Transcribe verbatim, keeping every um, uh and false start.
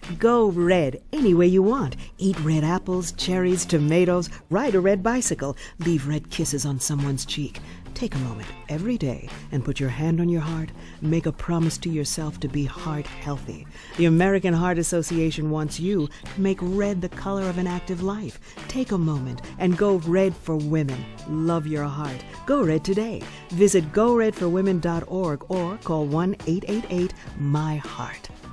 Go red any way you want. Eat red apples, cherries, tomatoes, ride a red bicycle, leave red kisses on someone's cheek. Take a moment every day and put your hand on your heart. Make a promise to yourself to be heart healthy. The American Heart Association wants you to make red the color of an active life. Take a moment and go red for women. Love your heart. Go red today. Visit go red for women dot org or call one eight eight eight, M Y HEART.